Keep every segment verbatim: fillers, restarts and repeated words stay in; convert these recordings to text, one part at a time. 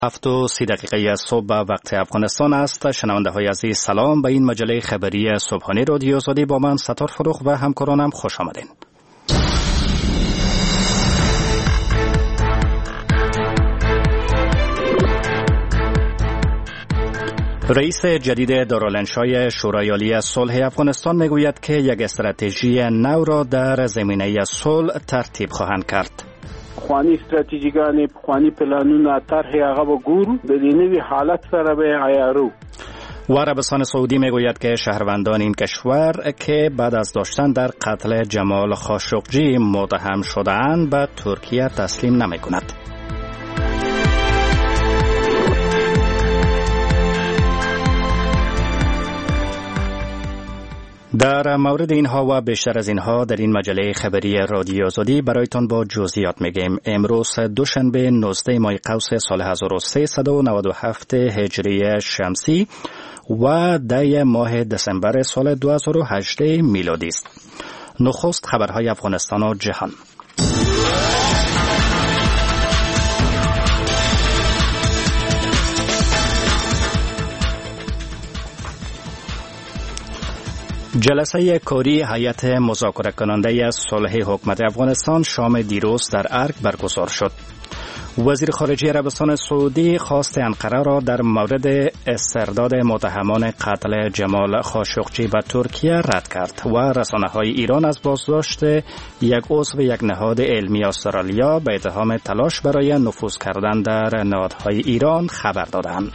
هفت و سی دقیقه صبح وقت افغانستان است. شنونده های عزیز سلام به این مجله خبری صبحانه رادیو آزادی با من ستار فروخ و همکارانم خوش آمدین. رئیس جدید دارالانشای شورای عالی صلح افغانستان میگوید که یک استراتژی نو را در زمینه صلح ترتیب خواهند کرد. خوانی استراتیژیگان خوانی پلانونه طرح هغه وګورو د دې نوي حالت سره به عیارو. و عربستان سعودی میگوید که شهروندان این کشور که بعد از داشتن در قتل جمال خاشقجی متهم شده‌اند به ترکیه تسلیم نمی‌کند. در مورد اینها و بیشتر از اینها در این مجله خبری رادیو آزادی برایتان با جزئیات میگیم. امروز دوشنبه نوزده ماه قوس سال هزار و سیصد و نود و هفت هجری شمسی و ده ماه دسامبر سال دو هزار و هجده میلادی است. نخست خبرهای افغانستان و جهان. جلسه کاری هیئت مذاکره کننده صلح حکومت افغانستان شام دیروز در ارگ برگزار شد. وزیر خارجه عربستان سعودی خواست انقره را در مورد استرداد متهمان قتل جمال خاشقجی به ترکیه رد کرد و رسانه‌های ایران از بازداشت یک عضو یک نهاد علمی استرالیا به اتهام تلاش برای نفوذ کردن در نهادهای ایران خبر دادند.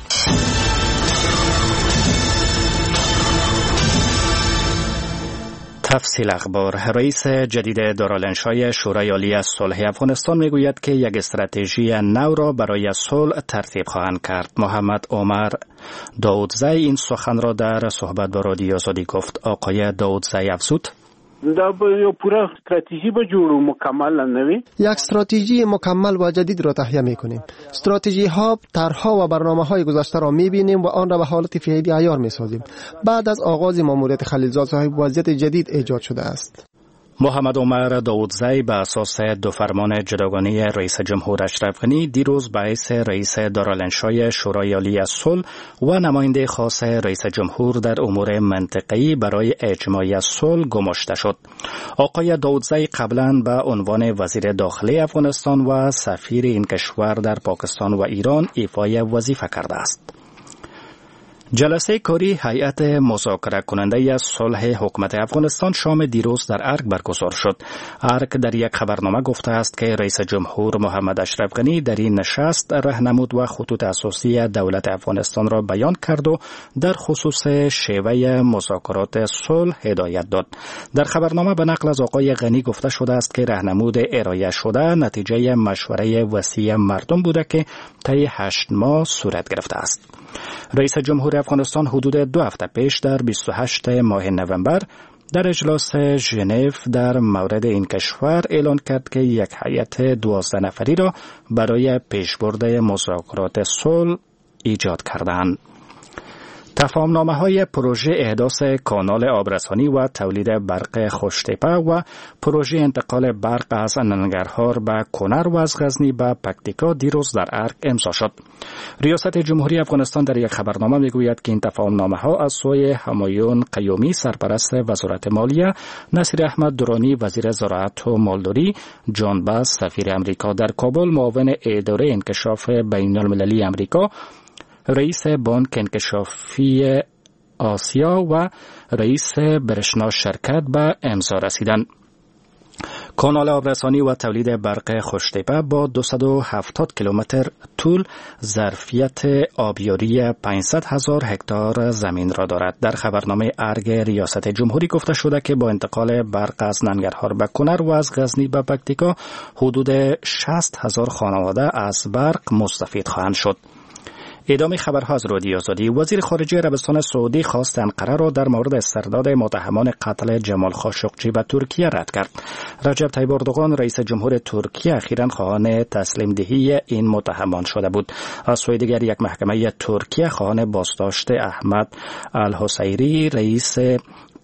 تفصیل اخبار. رئیس جدید دارالانشای شورای عالی صلح افغانستان میگوید که یک استراتژی نو را برای صلح ترتیب خواهند کرد. محمد عمر داودزی این سخن را در صحبت با رادیو آزادی گفت. آقای داودزی افزود: دا به یو پوره استراتژی به جوړو مکمل نوي یک استراتژی مکمل و جدید را تهیه می‌کنیم. استراتژی ها، طرح‌ها و برنامه‌های گذشته را می‌بینیم و آن را به حالت فعلی عیار می‌سازیم. بعد از آغاز ماموریت خلیلزاد صاحب وضعیت جدید ایجاد شده است. محمد عمر داودزی به اساس دو فرمان جداگانه رئیس جمهور اشرف غنی دیروز به حیث رئیس دارالانشای شورای عالی صلح و نماینده خاص رئیس جمهور در امور منطقه‌ای برای اجماع صلح گماشته شد. آقای داودزی قبلا به عنوان وزیر داخلی افغانستان و سفیر این کشور در پاکستان و ایران ایفای وظیفه کرده است. جلسه کاری هیئت مذاکره کننده صلح حکومت افغانستان شام دیروز در ارگ برگزار شد. ارگ در یک خبرنامه گفته است که رئیس جمهور محمد اشرف غنی در این نشست راهنمود و خطوط اساسی دولت افغانستان را بیان کرد و در خصوص شیوه مذاکرات صلح هدایت داد. در خبرنامه به نقل از آقای غنی گفته شده است که راهنمود ارائه شده نتیجه مشوره وسیع مردم بوده که طی هشت ماه صورت گرفته است. رئیس جمهور افغانستان حدود دو هفته پیش در بیست و هشتم ماه نوامبر در اجلاس ژنو در مورد این کشور اعلان کرد که یک هیئت دوازده نفری را برای پیشبرد مذاکرات صلح ایجاد کردند. تفاهمنامه‌های پروژه احداث کانال آبرسانی و تولید برق خوشتپه و پروژه انتقال برق از ننگرهار به کنر و از غزنی به پکتیکا دیروز در ارگ امضا شد. ریاست جمهوری افغانستان در یک خبرنامه میگوید که این تفاهمنامه‌ها از سوی همایون قیومی سرپرست وزارت مالیه، نصیر احمد درانی وزیر زراعت و مالداری، جان باس سفیر امریکا در کابل، معاون اداره انکشاف بین‌المللی امریکا، رئیس بانک انکشافی آسیا و رئیس برشنا شرکت به امضا رسیدند. کانال آبرسانی و تولید برق خوشتپه با دویست و هفتاد کیلومتر طول ظرفیت آبیاری پانصد هزار هکتار زمین را دارد. در خبرنامه ارگ ریاست جمهوری گفته شده که با انتقال برق از ننگرهار به کنر و از غزنی به پکتیکا حدود شصت هزار خانواده از برق مستفید خواهند شد. ادامه خبرها از رادیو آزادی. وزیر خارجه عربستان سعودی خواست انقره را در مورد استرداد متهمان قتل جمال خاشقجی به ترکیه رد کرد. رجب طیب اردوغان رئیس جمهور ترکیه اخیراً خواهان تسلیم دهی این متهمان شده بود. از سوی دیگر یک محکمه ترکیه خواهان بازداشت احمد الحسیری رئیس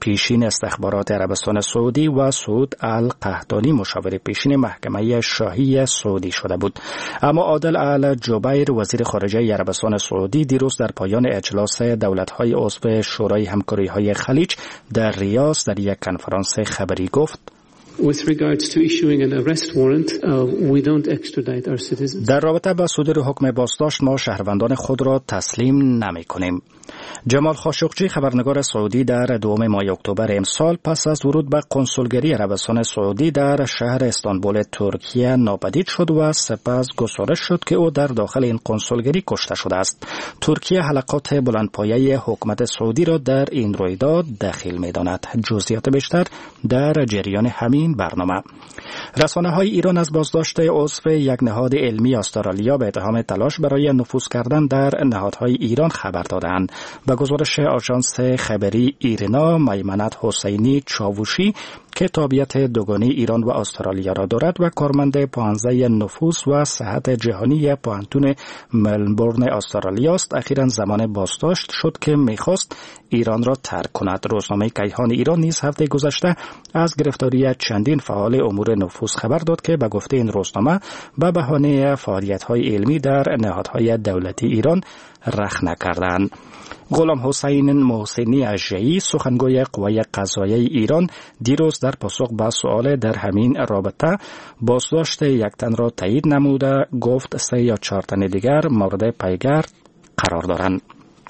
پیشین استخبارات عربستان سعودی و سعود القحطانی مشاور پیشین محکمه شاهی سعودی شده بود. اما عادل الجبیر وزیر خارجه عربستان سعودی دیروز در پایان اجلاس دولت‌های عضو شورای همکاری‌های خلیج در ریاض در یک کنفرانس خبری گفت With regards to issuing an arrest warrant, uh, we don't extradite our citizens. در رابطه با صدور حکم بازداشت ما شهروندان خود را تسلیم نمی کنیم. جمال خاشقجی خبرنگار سعودی در دوم ماه اکتبر امسال پس از ورود به کنسولگری عربستان سعودی در شهر استانبول ترکیه ناپدید شد و سپس گزارش شد که او در داخل این کنسولگری کشته شده است. ترکیه حلقات بلندپایه حکومت سعودی را در این رویداد دخیل می داند. جزئیات بیشتر در جریان همین برنامه. رسانه‌های ایران از بازداشت عضو یک نهاد علمی استرالیا به اتهام تلاش برای نفوذ کردن در نهادهای ایران خبر دادند. به گزارش آژانس خبری ایرنا، میمنت حسینی چاوشی که تابعیت دوگانه ایران و استرالیا را دارد و کارمند پانزه نفوذ و صحت جهانی پوهنتون ملبورن استرالیا است، اخیراً زمان بازداشت شد که می‌خواست ایران را ترک کند. روزنامه کیهان ایران نیز هفته گذشته از گرفتاری چندین فعال امور نفوذ خبر داد که به گفته این روزنامه به بهانه فعالیت‌های علمی در نهادهای دولتی ایران رخنه کردند. غلام حسین محسنی اژه‌ای سخنگوی قوای قضاییه ایران دیروز در پاسخ به سوال در همین رابطه بازداشت یک تن را تایید نموده گفت سه یا چهار تن دیگر مورد پیگرد قرار دارند.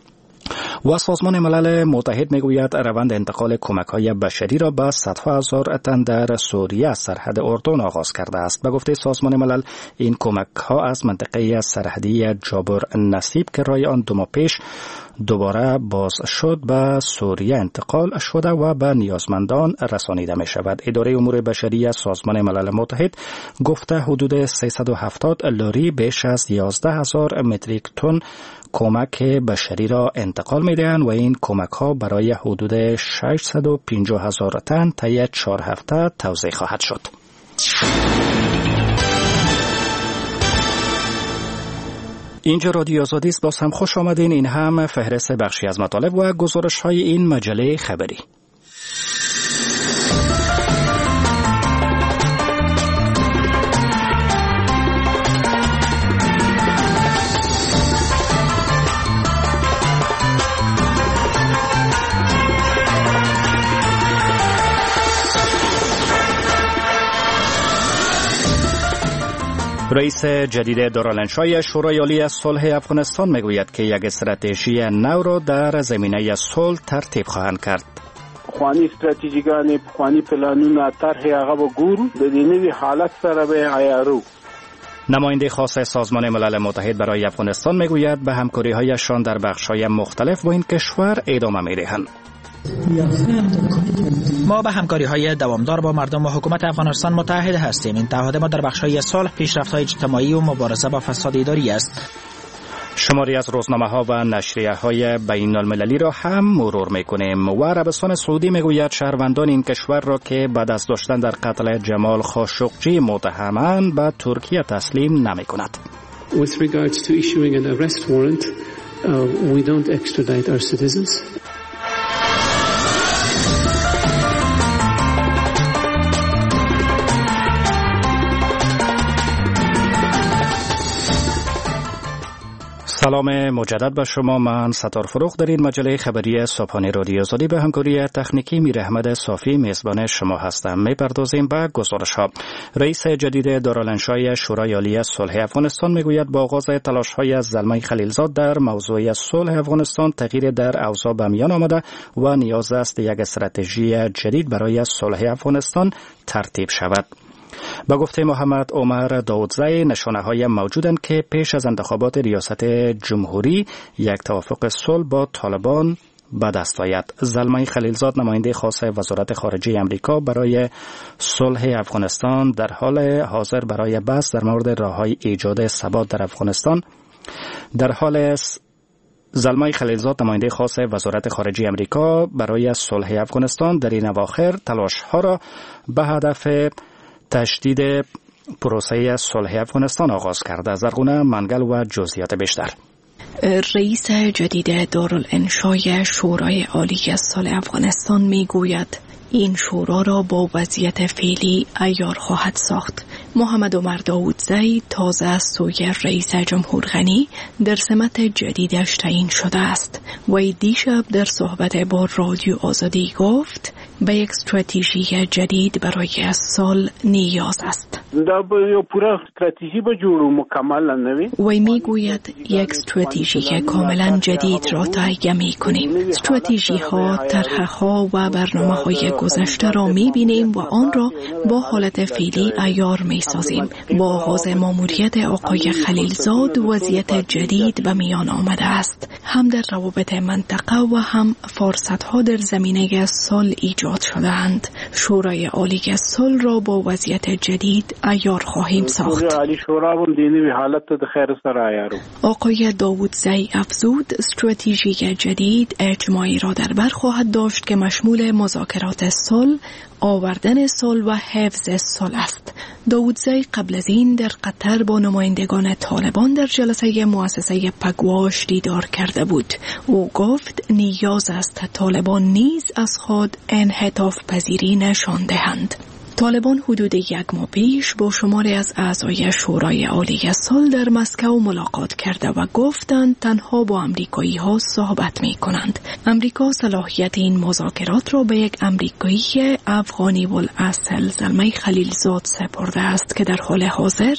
و سازمان ملل متحد میگوید روند انتقال کمک‌های بشری را به صدها هزار تن در سوریه از سرحد اردن آغاز کرده است. به گفته سازمان ملل این کمک‌ها از منطقه سرحدی جابر نصیب که رای آن دو ماه پیش دوباره باز شد به سوریه انتقال شده و به نیازمندان رسانیده می شود. اداره امور بشری سازمان ملل متحد گفته حدود سیصد و هفتاد لاری بیش از یازده هزار متریک تن کمک بشری را انتقال می دهند و این کمک ها برای حدود ششصد و پنجاه هزار تن طی چهار هفته توزیع خواهد شد. اینجا رادیو آزادی است. باز هم خوش آمدین. این هم فهرست بخشی از مطالب و گزارش های این مجله خبری. رئیس جدید دارالانشای شورای عالی صلح افغانستان میگوید که یک استراتژی نو را در زمینه صلح ترتیب خواهند کرد. خوانی استراتژیګانې خوانی پلانونه طرح هغه وګورو د دې نوې حالت سره به عیارو. نماینده خاص سازمان ملل متحد برای افغانستان میگوید به همکاری‌هایشان در بخش‌های مختلف با این کشور ادامه می‌دهند. ما به همکاری‌های دوامدار با مردم و حکومت افغانستان متحد هستیم. این تعهد ما در بخش‌های صلح، پیشرفت‌های اجتماعی و مبارزه با فساد اداری است. شماری از روزنامه‌ها و نشریه‌های بین‌المللی را هم مرور می‌کنیم. و عربستان سعودی میگوید شهروندان این کشور را که بعد از داشتن در قتل جمال خاشقجی متهمند به ترکیه تسلیم نمی‌کند. With regards to issuing an arrest warrant, uh, we don't extradite our citizens. سلام مجدد به شما. من ستار فروغ در این مجله خبری صبحانه رادیو آزادی به همکاری تکنیکی میر احمد صافی میزبان شما هستم. میپردازیم به گزارش ها. رئیس جدید دارالانشای شورای عالی صلح افغانستان میگوید با آغاز تلاش های از زلمه خلیلزاد در موضوع صلح افغانستان تغییر در اوضاع به میان آمده و نیاز است یک استراتژی جدید برای صلح افغانستان ترتیب شود. با گفته محمد عمر داودزی نشانه‌های موجودند که پیش از انتخابات ریاست جمهوری یک توافق صلح با طالبان به دست آید. زلمه خلیلزاد نماینده خاص وزارت خارجه امریکا برای صلح افغانستان در حال حاضر برای بحث در مورد راه‌های ایجاد ثبات در افغانستان در حال زلمه خلیلزاد نماینده خاص وزارت خارجه امریکا برای صلح افغانستان در این اواخر تلاش‌ها را به هدف تشدید پروسه صلح افغانستان آغاز کرده. زرغونه منگل و جزئیات بیشتر. رئیس جدید دارالانشای شورای عالی صلح افغانستان می گوید این شورا را با وضعیت فعلی عیار خواهد ساخت. محمد عمر داودزی تازه از سوی رئیس جمهور غنی در سمت جدیدش تعیین شده است. وی دیشب در صحبت با رادیو آزادی گفت به یک استراتژی جدید برای سال نیاز است. دا به یو پورا استراتژی به جوړو مکمل نوي. وی میگوید یک استراتژی کاملا جدید را تهیه میکنیم. استراتژی ها، طرح ها و برنامه های گذشته را میبینیم و آن را با حالت فعلی عیار میسازیم. با آغاز ماموریت آقای خلیلزاد وضعیت جدید به میان آمده است. هم در روابط منطقه و هم فرصت ها در زمینه صلح ایجاد شده‌اند. شورای عالی صلح را با وضعیت جدید عیار خواهیم ساخت. آقای داودزی افزود استراتژی جدید اجتماعی را در بر خواهد داشت که مشمول مذاکرات صلح، آوردن صلح و حفظ صلح است. داودزی قبل از این در قطر با نمایندگان طالبان در جلسه مؤسسه پگواش دیدار کرده بود. او گفت نیاز است طالبان نیز از خود انعطاف پذیری نشان دهند. طالبان حدود یک ماه پیش با شماری از اعضای شورای عالی صلح در مسکو ملاقات کرده و گفتند تنها با امریکایی ها صحبت می کنند. امریکا صلاحیت این مذاکرات را به یک امریکایی افغانی الاصل زلمه خلیلزاد سپرده است که در حال حاضر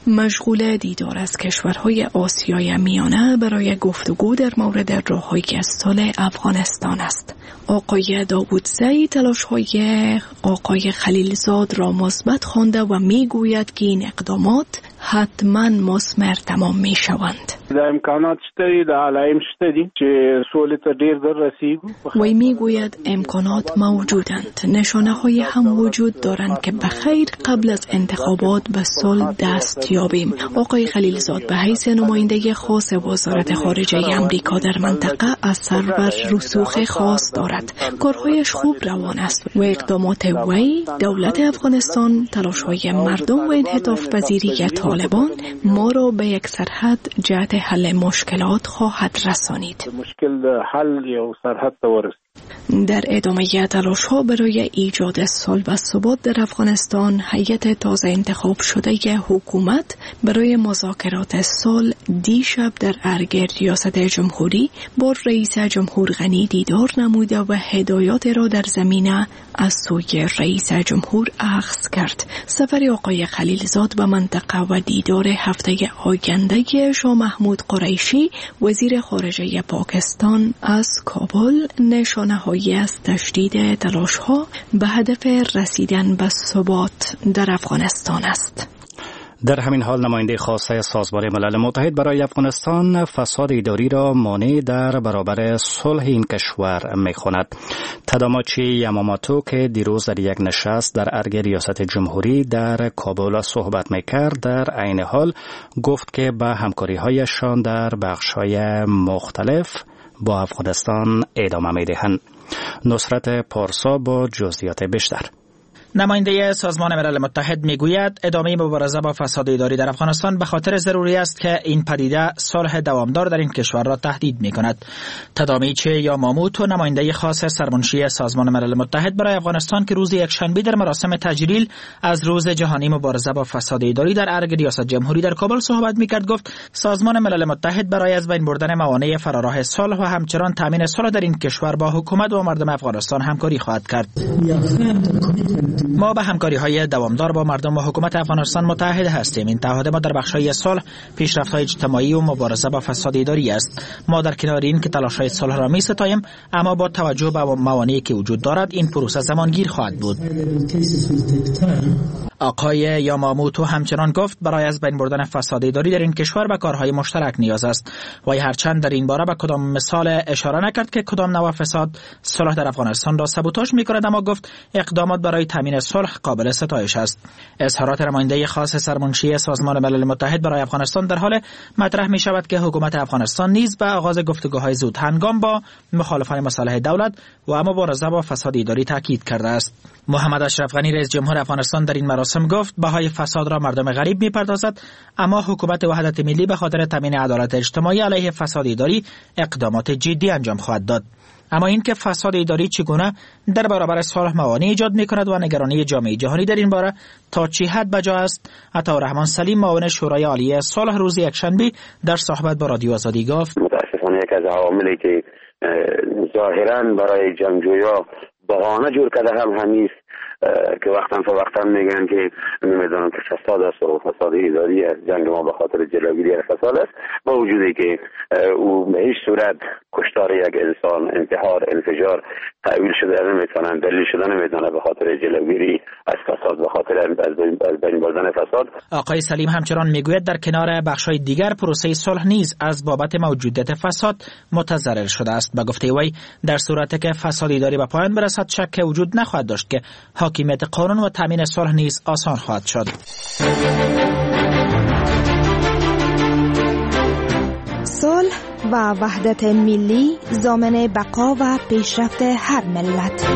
مشغول دیدار از کشورهای آسیای میانه برای گفتگو در مورد راههای صلح افغانستان است. آقای داودزی تلاش‌های آقای خلیلزاد را مثبت خوانده و میگوید که این اقدامات حتما مثمر تمام می شوند. د امکانات شته د علایم شته دي چې سولې ته ډیر در رسیږو. وی میگوید امکانات موجودند. نشانه های هم وجود دارند که بخیر قبل از انتخابات به صلح دست یابیم. آقای خلیلزاد به حیث نماینده خاص وزارت خارجه امریکا در منطقه اثر بر رسوخ خاص دارد. کارهایش خوب روان است و اقدامات وی دولت افغانستان، تلاش‌های مردم و انعطاف پذیری طالبان ما را به یک سرحد جهت حل مشکلات خواهد رسانید. مشکل حل یا سرحد ورسید. در ادامه تلاش‌ها برای ایجاد صلح و ثبات در افغانستان، هیئت تازه انتخاب شده حکومت برای مذاکرات صلح دیشب در ارگ ریاست جمهوری با رئیس جمهور غنی دیدار نموده و هدایات را در زمینه از سوی رئیس جمهور اخذ کرد. سفر آقای خلیلزاد به منطقه و دیدار هفته آینده شاه محمود قریشی وزیر خارجه پاکستان از کابل نشانه هایی از تشدید تلاش ها به هدف رسیدن به ثبات در افغانستان است. در همین حال نماینده خاصه سازمان ملل متحد برای افغانستان فساد اداری را مانع در برابر صلح این کشور می‌خواند. تاداماچی یاماماتو که دیروز در یک نشست در ارگ ریاست جمهوری در کابل صحبت می‌کرد، در عین حال گفت که به همکاری‌هایشان در بخش‌های مختلف با افغانستان ادامه می‌دهند. نصرت پارسا با جزئیات بیشتر. نماینده سازمان ملل متحد میگوید ادامه مبارزه با فساد اداری در افغانستان به خاطر ضروری است که این پدیده صلح دوامدار در این کشور را تهدید میکند. تادامیچی یاماموتو نماینده خاص سرمنشی سازمان ملل متحد برای افغانستان که روز یکشنبه در مراسم تجلیل از روز جهانی مبارزه با فساد اداری در ارگ ریاست جمهوری در کابل صحبت میکرد، گفت سازمان ملل متحد برای از بین بردن موانع فراراه صلح و همچنان تامین صلح در این کشور با حکومت و مردم افغانستان همکاری خواهد کرد. ما به همکاری‌های دوامدار با مردم و حکومت افغانستان متحد هستیم. این تعهد ما در بخش‌های صلح، پیشرفت‌های اجتماعی و مبارزه با فساد اداری است. ما در کنار این که تلاش‌های صلح را می‌ستاییم، اما با توجه به موانعی که وجود دارد این پروسه زمانگیر خواهد بود. آقای یاماموتو همچنان گفت برای از بین بردن فساد اداری در این کشور به کارهای مشترک نیاز است. و هرچند در این باره به کدام مثال اشاره نکرد که کدام نوع فساد صلح در افغانستان را سابوتاژ می‌کند، اما گفت اقدامات برای تامین صلح قابل ستایش است. اظهارات نماینده خاص سرمنشی سازمان ملل متحد برای افغانستان در حال مطرح می شود که حکومت افغانستان نیز به آغاز گفتگوهای زود هنگام با مخالفان مصالح دولت و مبارزه با فساد اداری تاکید کرده است. محمد اشرف غنی رئیس جمهور افغانستان در این مراسم قاسم گفت بهای فساد را مردم غریب میپردازد، اما حکومت وحدت ملی به خاطر تامین عدالت اجتماعی علیه فساد اداری اقدامات جدی انجام خواهد داد. اما اینکه فساد اداری چگونه در برابر صلح موانع ایجاد میکند و نگرانی جامعه جهانی در این باره تا چه حد بجا است، عطارحمان سلیم معاون شورای عالی صلح روز یکشنبه در صحبت با رادیو آزادی گفت متاسفانه یک از عواملی که ظاهرا برای جنگجویا بهانه جور کرده هم همین که وقتا فوقتا میگن که نمیدونم که فساد است و فساد اداری است، جنگ ما به خاطر جلوگیری از فساد است، با وجودی که او به هیچ صورت کشتار یک انسان، انتحار، انفجار تأویل شده نمیتونن، دلیل شده نمیتونه به خاطر جلوگیری از فساد، به خاطر از بین بردن فساد. آقای سلیم همچنان میگوید در کنار بخش‌های دیگر پروسه صلح نیز از بابت موجودیت فساد متضرر شده است. به گفته وی در صورتی که فساد اداری به پایان برسد شک وجود نخواهد داشت که حاکمیت قانون و تامین صلح نیز آسان خواهد شد. صلح و وحدت ملی ضامن بقا و پیشرفت هر ملت.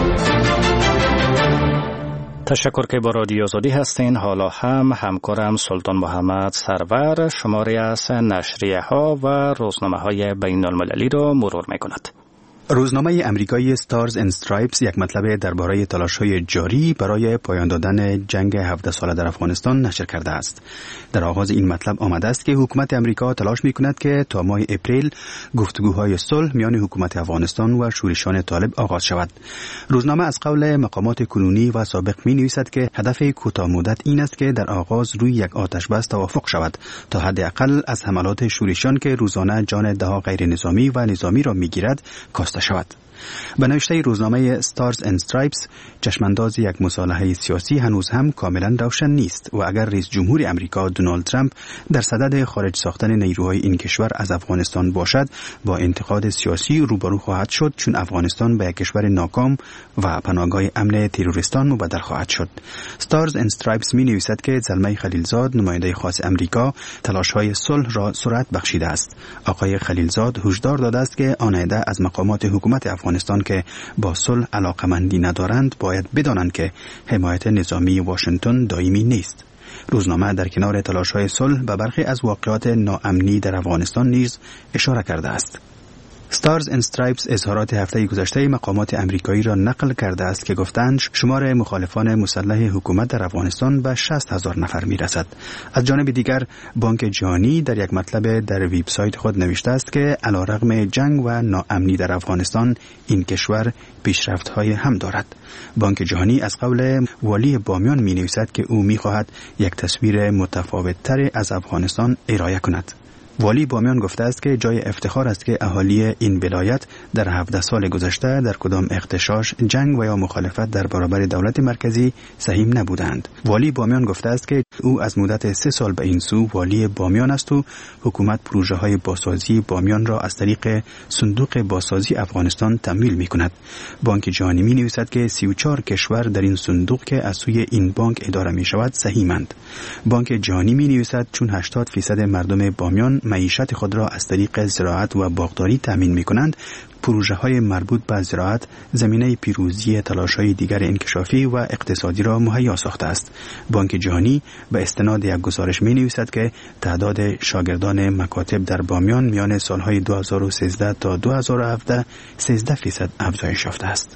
تشکر که با رادیو آزادی هستین. حالا هم همکارم سلطان محمد سرور شماری از نشریه ها و روزنامه های بین المللی را مرور می کند. روزنامه امریکایی ستارز اند استرایپس یک مطلب درباره تلاش‌های جاری برای پایان دادن جنگ هفده ساله در افغانستان نشر کرده است. در آغاز این مطلب آمده است که حکومت امریکا تلاش می‌کند که تا ماه اپریل گفتگوهای صلح میان حکومت افغانستان و شورشیان طالب آغاز شود. روزنامه از قول مقامات کنونی و سابق می‌نویسد که هدف کوتاه مدت این است که در آغاز روی یک آتش بس توافق شود تا حداقل از حملات شورشیان که روزانه جان ده‌ها غیر نظامی و نظامی را می‌گیرد کاسته شود. به نوشته روزنامه ستارز اند استرایپس، چشمانداز یک مصالحه سیاسی هنوز هم کاملا روشن نیست و اگر رئیس جمهور امریکا دونالد ترامپ در صدد خارج ساختن نیروهای این کشور از افغانستان باشد، با انتقاد سیاسی روبرو خواهد شد، چون افغانستان به یک کشور ناکام و پناهگاه امن تروریستان مبدل خواهد شد. ستارز اند استرایپس می نویسد که زلمه خلیلزاد، نماینده خاص امریکا، تلاش‌های صلح را سرعت بخشیده است. آقای خلیلزاد هشدار داده است که آنایده از مقامات حکومت افغانستان که با صلح علاقمندی ندارند باید بدانند که حمایت نظامی واشنگتن دائمی نیست. روزنامه در کنار تلاش‌های صلح به برخی از واقعات ناامنی در افغانستان نیز اشاره کرده است. ستارز اند استرایپس اظهارات هفته گذشته مقامات امریکایی را نقل کرده است که گفتند شمار مخالفان مسلح حکومت در افغانستان به شصت هزار نفر میرسد. از جانب دیگر بانک جهانی در یک مطلب در وبسایت خود نوشته است که علیرغم جنگ و ناامنی در افغانستان این کشور پیشرفت‌های هم دارد. بانک جهانی از قول والی بامیان می نویسد که او می خواهد یک تصویر متفاوت‌تر از افغانستان ارائه کند. والی بامیان گفته است که جای افتخار است که اهالی این ولایت در هفده سال گذشته در کدام اغتشاش، جنگ و یا مخالفت در برابر دولت مرکزی سهیم نبودند. والی بامیان گفته است که او از مدت سه سال به این سو والی بامیان است و حکومت پروژه های بازسازی بامیان را از طریق صندوق بازسازی افغانستان تمویل می کند. بانک جهانی می نویسد که سی و چهار کشور در این صندوق که از سوی این بانک اداره می شود سهیمند. بانک جهانی می نویسد چون هشتاد فیصد مردم بامیان معیشت خود را از طریق زراعت و باغداری تامین می کنند، پروژه های مربوط به زراعت زمینه پیروزی تلاش‌های دیگر انکشافی و اقتصادی را مهیا ساخته است. بانک جهانی به استناد یک گزارش می نویسد که تعداد شاگردان مکاتب در بامیان میان سالهای دو هزار و سیزده تا دو هزار و هفده سیزده فیصد افزایش یافته است.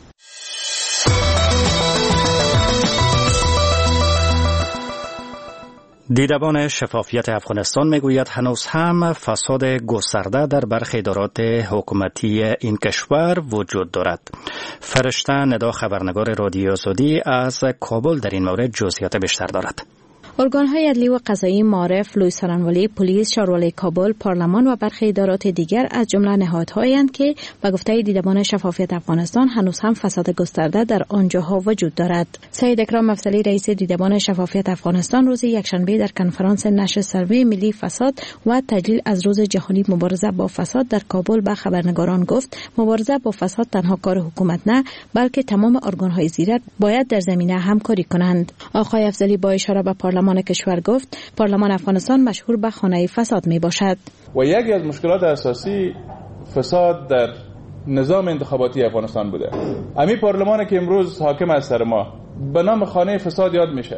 دیدبان شفافیت افغانستان میگوید هنوز هم فساد گسترده در برخی ادارات حکومتی این کشور وجود دارد. فرشته ندا خبرنگار رادیو آزادی از کابل در این مورد جزئیات بیشتر دارد. ارگان‌های عدلی و قضایی معارف، لوی سارنوالی، پلیس، شاروالی کابل، پارلمان و برخی ادارات دیگر از جمله نهادهایند که به گفته دیدبان شفافیت افغانستان هنوز هم فساد گسترده در آنجاها وجود دارد. سید اکرام مفصلی رئیس دیدبان شفافیت افغانستان روز یکشنبه در کنفرانس نشر سروی ملی فساد و تجلیل از روز جهانی مبارزه با فساد در کابل به خبرنگاران گفت مبارزه با فساد تنها کار حکومت نه، بلکه تمام ارگان‌های زیرک باید در زمینه همکاری کنند. آقای افضلی با اشاره به پارلمان کشور گفت پارلمان افغانستان مشهور به خانه فساد می باشد و یکی از مشکلات اساسی فساد در نظام انتخاباتی افغانستان بوده. امی پارلمانی که امروز حاکم از سر ما به نام خانه فساد یاد میشه.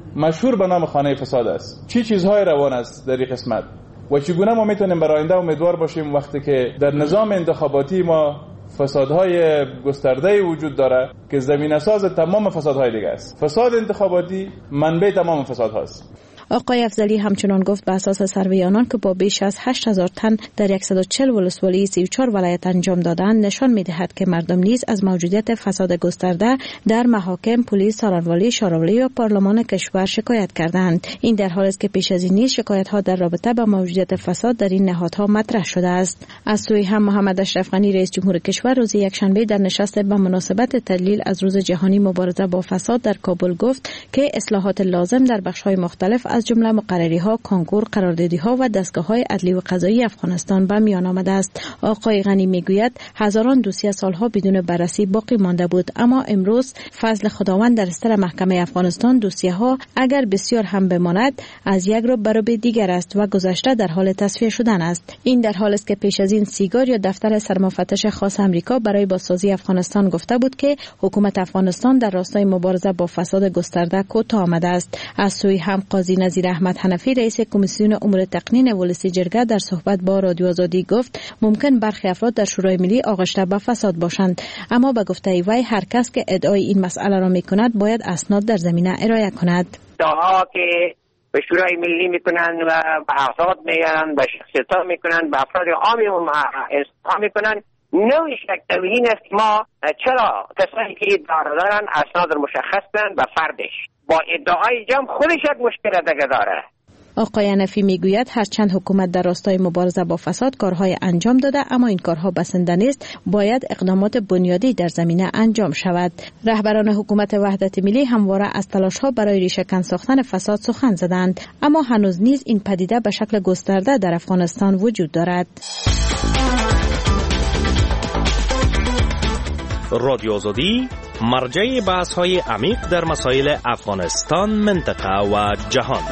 مشهور به نام خانه فساد است. چی چیزهای روان است در این قسمت و چگونه ما میتونیم برای آینده امیدوار باشیم وقتی که در نظام انتخاباتی ما فسادهای گسترده وجود داره که زمینه ساز تمام فسادهای دیگه است. فساد انتخاباتی منبع تمام فسادهاست. آقای افضلی همچنان گفت به اساس سروی آنان که با بیش از هشت هزار تن در صد و چهل ولسوالی سی و چهار ولایت انجام دادن نشان می‌دهد که مردم نیز از موجودیت فساد گسترده در محاکم، پلیس، سالاروالی، شارولی و پارلمان کشور شکایت کردند. این در حالی است که پیش از این نیز شکایت‌ها در رابطه با موجودیت فساد در این نهادها مطرح شده است. از سوی هم محمد اشرف غنی رئیس جمهور کشور روز یکشنبه در نشست به مناسبت تدلیل از روز جهانی مبارزه با فساد در کابل گفت که اصلاحات لازم در بخش‌های مختلف از جمله مقرری‌ها، کانکور، قراردادی‌ها و دستگاه‌های عدلی و قضایی افغانستان به میان آمده است. آقای غنی میگوید هزاران دوسیه سالها بدون بررسی باقی مانده بود، اما امروز فضل خداوند در استر محکمه افغانستان دوسیه‌ها اگر بسیار هم بماند از یک رو برابر دیگر است و گذشته در حال تصفیه شدن است. این در حالی است که پیش از این سیگار یا دفتر سرمفتش خاص آمریکا برای بازسازی افغانستان گفته بود که حکومت افغانستان در راستای مبارزه با فساد گسترده کوتاه آمده است. از سوی هم قاضی نظیر احمد حنفی رئیس کمیسیون امور تقنین ولسی جرگه در صحبت با رادیو آزادی گفت ممکن برخی افراد در شورای ملی آغشته به فساد باشند، اما به گفته وی هر کس که ادعای این مسئله را میکند باید اسناد در زمینه ارائه کند. ادعاها که به شورای ملی میکنند و به افراد میگن، به شخصیت‌ها میکنند، به افراد عامی ها میکنند، نوعی شک توهین است. ما چرا کسانی که ادعا دارن اسناد مشخص کنند به فردش، با ادعای جمع خودش یک مشکل دیگه داره. آقای حنفی میگوید هرچند حکومت در راستای مبارزه با فساد کارهای انجام داده، اما این کارها بسنده نیست، باید اقدامات بنیادی در زمینه انجام شود. رهبران حکومت وحدت ملی همواره از تلاش‌ها برای ریشه‌کن ساختن فساد سخن زدند، اما هنوز نیز این پدیده به شکل گسترده در افغانستان وجود دارد. رادیو آزادی مرجع بحث‌های عمیق در مسائل افغانستان، منطقه و جهان.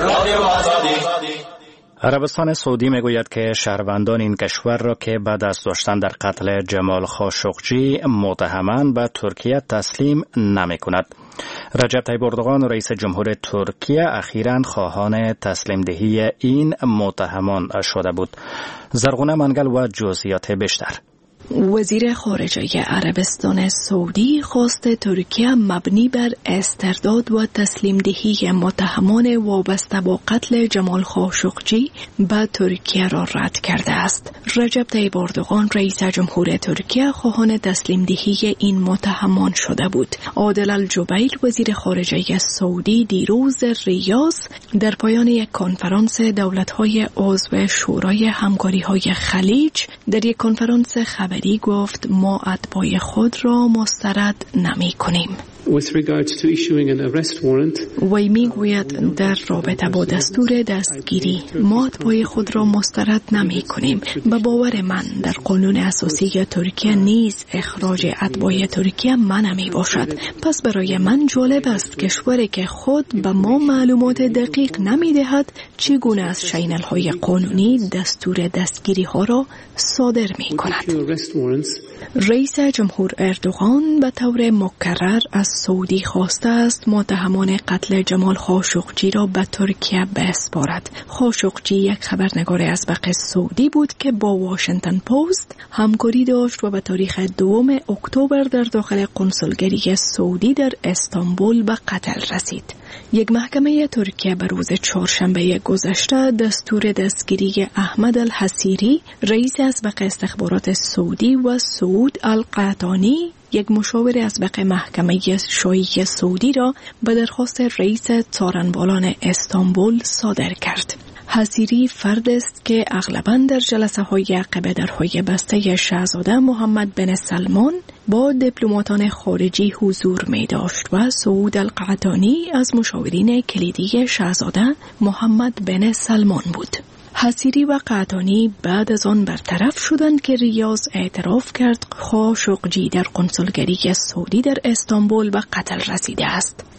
عربستان سعودی میگوید که شهروندان این کشور را که بعد از داشتن در قتل جمال خاشقجی متهمان به ترکیه تسلیم نمی کند. رجب طیب اردوغان رئیس جمهور ترکیه اخیراً خواهان تسلیم دهی این متهمان شده بود. زرغونه منگل و جزئیات بیشتر. وزیر خارجه عربستان سعودی خواست ترکیه مبنی بر استرداد و تسلیم دهی متهمان وابسته با قتل جمال خاشقجی به ترکیه را رد کرده است. رجب طیب اردوغان رئیس جمهور ترکیه خواهان تسلیم دهی این متهمان شده بود. عادل الجبیل وزیر خارجه سعودی دیروز ریاض در پایان یک کنفرانس دولت‌های عضو شورای همکاری‌های خلیج در یک کنفرانس خبری گفت ما اتباع خود را مسترد نمی کنیم. With regards to issuing an arrest warrant, وی می گوید در رابطه با دستور دستگیری ما اتباع خود را مسترد نمی کنیم. به باور من در قانون اساسی ترکیه نیز اخراج اتباع ترکیه منع می باشد. پس برای من جالب است کشوری که خود به ما معلومات دقیق نمی دهد چگونه از چینل های قانونی دستور دستگیری ها را صادر می کند. رئیس جمهور اردوغان به طور مکرر از سعودی خواسته است متهمان قتل جمال خاشقجی را به ترکیه بسپارد. خاشقجی یک خبرنگار ازبق سعودی بود که با واشنگتن پست همکاری داشت و به تاریخ دوم اکتبر در داخل قنصلگری سعودی در استانبول به قتل رسید. یک محکمه ترکیه به روز چهارشنبه گذشته دستور دستگیری احمد الحسیری رئیس ازبق استخبارات سعودی و سعود القعطانی یک مشاور ازبق محکمه شاهی سعودی را به درخواست رئیس څارنوالان استانبول صادر کرد. حسیری فرد است که اغلباً در جلسه های عقب درهای بسته شاهزاده محمد بن سلمان با دیپلماتان خارجی حضور می داشت و سعود القعطانی از مشاورین کلیدی شاهزاده محمد بن سلمان بود. حسیری و قعطانی بعد از آن برطرف شدند که ریاض اعتراف کرد خاشقجی در قنصلگری سعودی در استانبول به قتل رسیده است.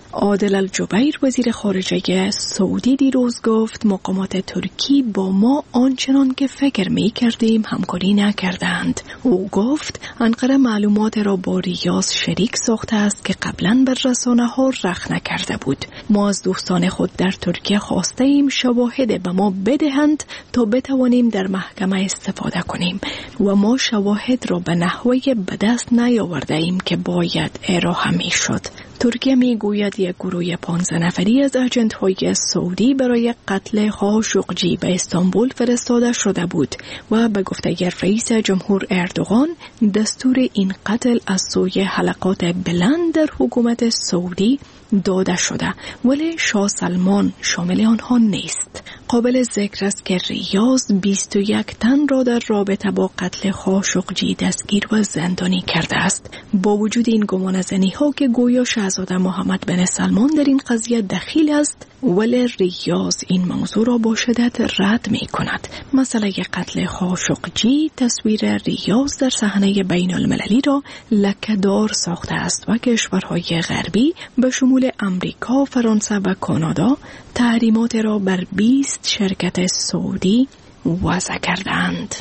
عادل الجبیر وزیر خارجه سعودی دیروز گفت مقامات ترکی با ما آنچنان که فکر می کردیم همکاری نکردند. او گفت انقره معلومات را با ریاض شریک ساخته است که قبلا بر رسانه ها رخ نکرده بود. ما از دوستان خود در ترکیه خواسته ایم شواهد به ما بدهند تا بتوانیم در محکمه استفاده کنیم و ما شواهد را به نحوی به دست نیاورده ایم که باید ارائه می شد. ترکیه می گوید یک گروه پانزده نفری از اجنت های سعودی برای قتل خاشقجی به استانبول فرستاده شده بود و به گفته رئیس جمهور اردوغان دستور این قتل از سوی حلقات بلند در حکومت سعودی داده شده، ولی شاه سلمان شامل آنها نیست. قابل ذکر است که ریاض بیست و یک تن را در رابطه با قتل خاشقجی دستگیر و زندانی کرده است. با وجود این گمانه‌زنی ها که گویا شاهزاده محمد بن سلمان در این قضیه دخیل است، ولی ریاض این موضوع را با شدت رد می کند. مسئله قتل خاشقجی تصویر ریاض در صحنه بین المللی را لکه‌دار ساخته است و کشورهای غربی به شمول امریکا، فرانسه و کانادا تحریمات را بر بیست شرکت سعودی وضع کردند.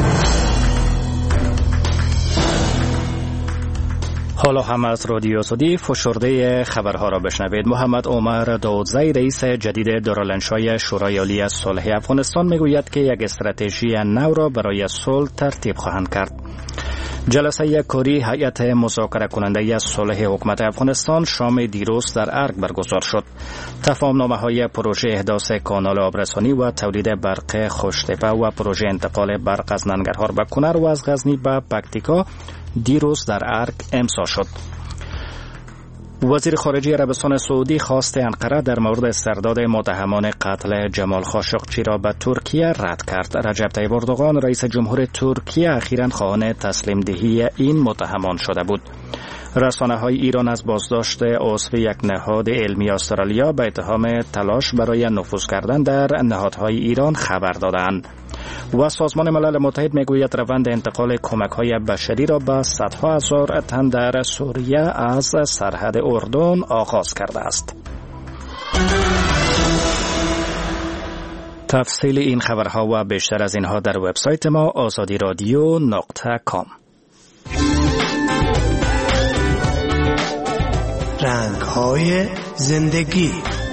حالا هم از رادیو سعودی فشرده خبرها را بشنوید. محمد عمر داودزی رئیس جدید دارالانشای شورای عالی صلح افغانستان میگوید که یک استراتژی نو را برای صلح ترتیب خواهند کرد. جلسه کاری هیئت مذاکره کننده صلح حکومت افغانستان شام دیروز در ارگ برگزار شد. تفاهم‌نامه‌های پروژه احداث کانال آبرسانی و تولید برق خوشتپه و پروژه انتقال برق از ننگرهار به کنر و از غزنی به پکتیکا دیروز در ارگ امضا شد. وزیر خارجه عربستان سعودی خواست انقره در مورد استرداد متهمان قتل جمال خاشقجی را به ترکیه رد کرد. رجب طیب اردوغان رئیس جمهور ترکیه اخیراً خواهان تسلیم دهی این متهمان شده بود. رسانه‌های ایران از بازداشت عضو یک نهاد علمی استرالیا به اتهام تلاش برای نفوذ کردن در نهادهای ایران خبر دادند. و سازمان ملل متحد میگوید روند انتقال کمک‌های بشری را به صدها هزار تن در سوریه از سرحد اردن آغاز کرده است. تفصیل این خبرها و بیشتر از اینها در وبسایت ما آزادی رادیو نقطه کام. رنگ‌های زندگی.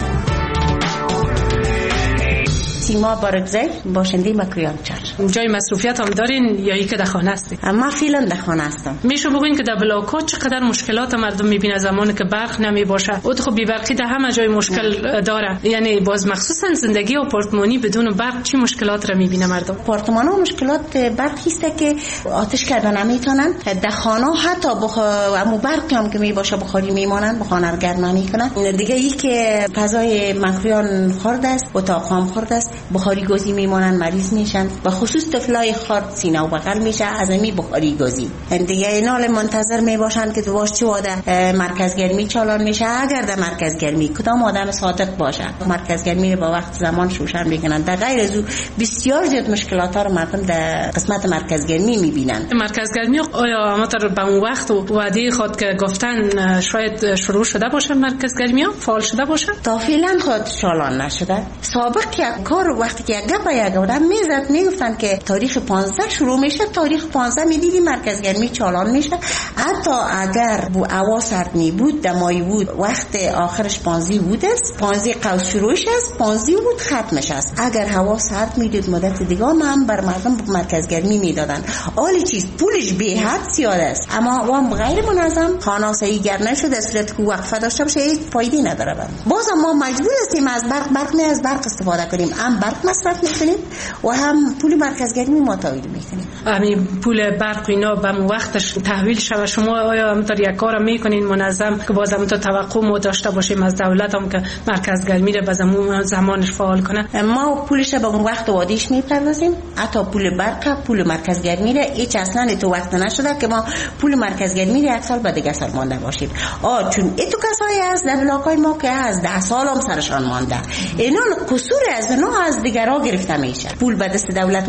سیما بارگزی باشنده مکریان چرچ. جای مصروفیت هم دارین یا ای که در خانه هستید؟ ما فعلا در خانه هستم. میشه بگوین که در بلاک‌ها چقدر مشکلات مردم میبینه زمانی که برق نمی باشه. اون خب بی برقی در همه جای مشکل داره. یعنی باز مخصوصا زندگی آپارتمانی بدون برق چی مشکلات را میبینه مردم؟ آپارتمان‌ها مشکلات برقی است که آتش کردن نمیتونن. در خانه حتی بخ... برقی هم که می باشه بخاری میمونن، بخانه رو گرم نمیکنن. دیگه ای که فضای مکریان خرد است، اتاق هم خرد است. بخاری گازی میمونن، مریض میشن. و خصوص طفلای خرد سینه و بغل میشه از می بخاری گازی. دیگه اینا منتظر میباشن که دوباره چه واده مرکز گرمی چالان میشه. اگر در مرکز گرمی کدام آدم صادق باشه مرکز گرمی رو با وقت زمان شوشن میکنن. در غیر از او بسیار زیاد مشکلات ها رو مردم در قسمت مرکز گرمی میبینن. مرکز گرمی آیا همتر به اون وقت و وعده خود که گفتن شاید شروع شده باشه مرکز گرمی ها فعال شده باشه؟ تا فعلا خود شالان نشده. سابق یک کار وقتی که یک گپ یک آدم میزد میگفتن که تاریخ پانزده شروع میشه، تاریخ پانزده میدیدی مرکز گرمی چالان میشه. حتی اگر بو هوا سرد می بود دمایی بود وقت آخرش پانزده بود است، پانزده قوس شروعش است، پانزده بود ختمش است. اگر هوا سرد میدید مدت دیگه هم بر مردم مرکز گرمی میدادن. حالی چیز پولش به حد زیاد است اما وام غیر منظم خانه صحیح گرم نشده صورت که وقفه داشته باشه هیچ فایده نداره. باز ما مجبور هستیم از برق برق نه از برق استفاده کنیم. هم برق مصرف میکنیم و هم پول مرکز گرمی ما تحویل میکنیم. همین پول برق اینا به وقتش تحویل شوه. شما آیا همطور یک کار میکنین منظم که باز هم تو توقع ما داشته باشیم از دولت هم که مرکز گرمی رو به زمانش فعال کنه؟ ما پولش به اون وقت وادیش میپردازیم. حتی پول برق پول مرکز گرمی رو هیچ اصلا تو وقت نشده که ما پول مرکز گرمی رو یک سال بعد دیگه سال مانده باشیم. آ چون ایتو کسایی هست در بلاکای ما که از ده سال هم سرشان مانده. اینا قصور از اینا از دیگرها گرفته میشه. پول به دست دولت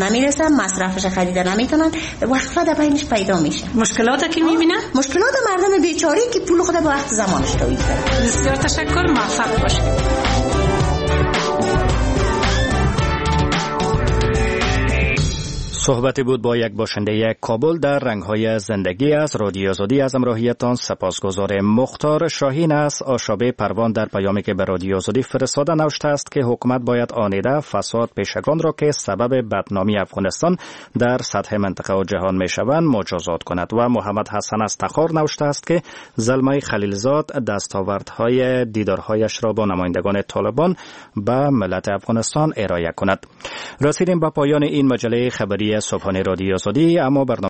نمیرسن، مصرفش خریده نمیتونن، وقفه در بینش پیدا میشه. مشکلاتی که میبینن مشکلات مردم بیچاره که پول خود به وقت زمانش تولید کنه. بسیار تشکر، موفق باشید. صحبتی بود با یک باشنده کابل در رنگ‌های زندگی. از رادیو آزادی از همراهیتان سپاسگزار. مختار شاهین از آشابه پروان در پیامی که به رادیو آزادی فرستاده نوشته است که حکومت باید آنیده فساد پیشگان را که سبب بدنامی افغانستان در سطح منطقه و جهان میشوند مجازات کند. و محمد حسن از تخار نوشته است که زلمه خلیلزاد دستاوردهای دیدارهایش را با نمایندگان طالبان به ملت افغانستان ارائه کند. رسیدیم به پایان این مجله خبری صبحانه رادیو آزادی، اما برنامه